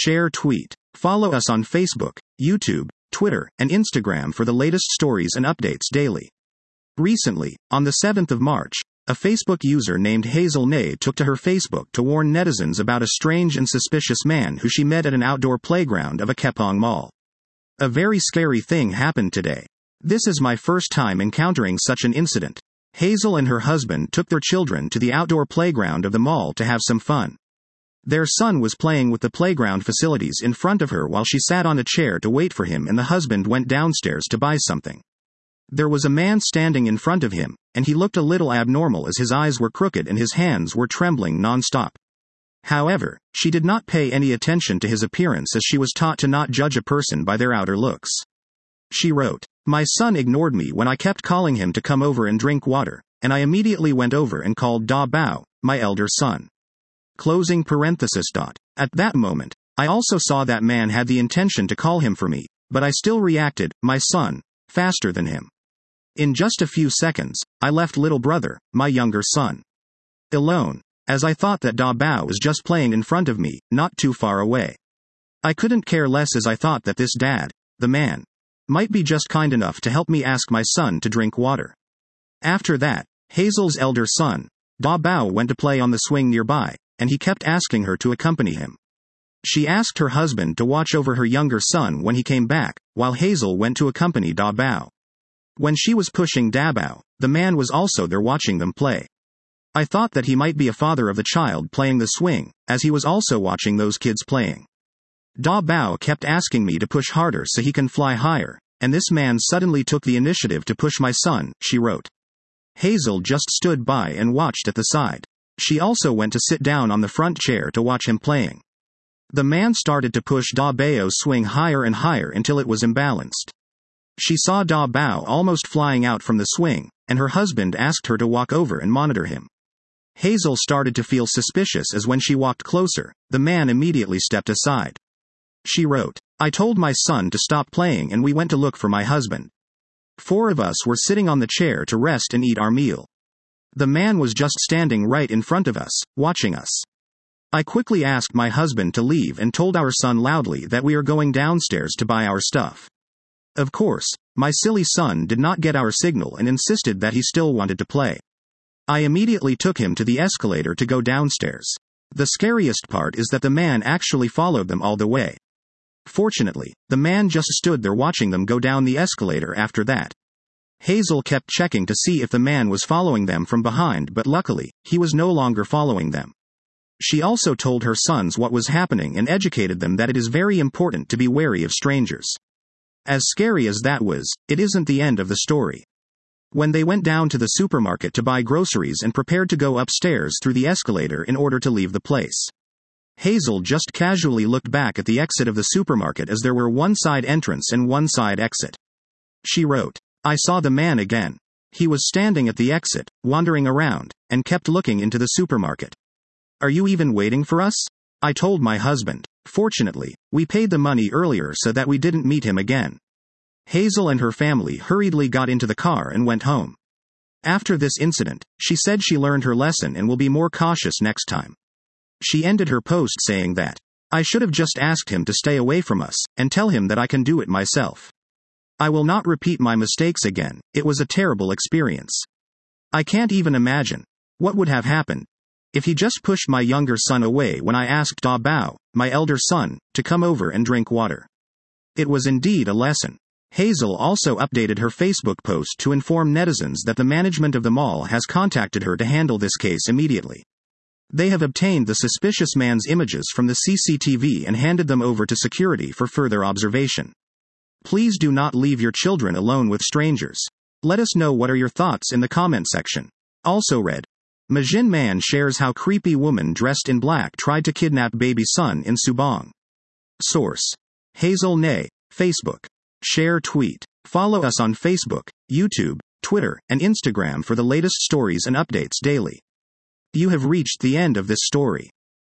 share, tweet. Follow us on Facebook, YouTube, Twitter, and Instagram for the latest stories and updates daily. Recently, on the 7th of March, a Facebook user named Hazel Nay took to her Facebook to warn netizens about a strange and suspicious man who she met at an outdoor playground of a Kepong mall. A very scary thing happened today. This is my first time encountering such an incident. Hazel and her husband took their children to the outdoor playground of the mall to have some fun. Their son was playing with the playground facilities in front of her while she sat on a chair to wait for him, and the husband went downstairs to buy something. There was a man standing in front of him, and he looked a little abnormal as his eyes were crooked and his hands were trembling non-stop. However, she did not pay any attention to his appearance as she was taught to not judge a person by their outer looks. She wrote, "My son ignored me when I kept calling him to come over and drink water, and I immediately went over and called Da Bao, my elder son." Closing parenthesis. At that moment, I also saw that man had the intention to call him for me, but I still reacted, my son, faster than him. In just a few seconds, I left little brother, my younger son, alone, as I thought that Da Bao was just playing in front of me, not too far away. I couldn't care less as I thought that this dad, the man, might be just kind enough to help me ask my son to drink water. After that, Hazel's elder son, Da Bao, went to play on the swing nearby, and he kept asking her to accompany him. She asked her husband to watch over her younger son when he came back, while Hazel went to accompany Da Bao. When she was pushing Da Bao, the man was also there watching them play. I thought that he might be a father of the child playing the swing, as he was also watching those kids playing. Da Bao kept asking me to push harder so he can fly higher, and this man suddenly took the initiative to push my son, she wrote. Hazel just stood by and watched at the side. She also went to sit down on the front chair to watch him playing. The man started to push Da Bao's swing higher and higher until it was imbalanced. She saw Da Bao almost flying out from the swing, and her husband asked her to walk over and monitor him. Hazel started to feel suspicious as when she walked closer, the man immediately stepped aside. She wrote, "I told my son to stop playing and we went to look for my husband. 4 of us were sitting on the chair to rest and eat our meal. The man was just standing right in front of us, watching us. I quickly asked my husband to leave and told our son loudly that we are going downstairs to buy our stuff. Of course, my silly son did not get our signal and insisted that he still wanted to play. I immediately took him to the escalator to go downstairs. The scariest part is that the man actually followed them all the way. Fortunately, the man just stood there watching them go down the escalator after that." Hazel kept checking to see if the man was following them from behind, but luckily, he was no longer following them. She also told her sons what was happening and educated them that it is very important to be wary of strangers. As scary as that was, it isn't the end of the story. When they went down to the supermarket to buy groceries and prepared to go upstairs through the escalator in order to leave the place, Hazel just casually looked back at the exit of the supermarket as there were one side entrance and one side exit. She wrote, "I saw the man again. He was standing at the exit, wandering around, and kept looking into the supermarket. Are you even waiting for us? I told my husband. Fortunately, we paid the money earlier so that we didn't meet him again." Hazel and her family hurriedly got into the car and went home. After this incident, she said she learned her lesson and will be more cautious next time. She ended her post saying that, "I should have just asked him to stay away from us, and tell him that I can do it myself. I will not repeat my mistakes again. It was a terrible experience. I can't even imagine what would have happened if he just pushed my younger son away when I asked Da Bao, my elder son, to come over and drink water. It was indeed a lesson." Hazel also updated her Facebook post to inform netizens that the management of the mall has contacted her to handle this case immediately. They have obtained the suspicious man's images from the CCTV and handed them over to security for further observation. Please do not leave your children alone with strangers. Let us know what are your thoughts in the comment section. Also read, Majin man shares how creepy woman dressed in black tried to kidnap baby son in Subang. Source: Hazel Nay, Facebook. Share, tweet. Follow us on Facebook, YouTube, Twitter, and Instagram for the latest stories and updates daily. You have reached the end of this story.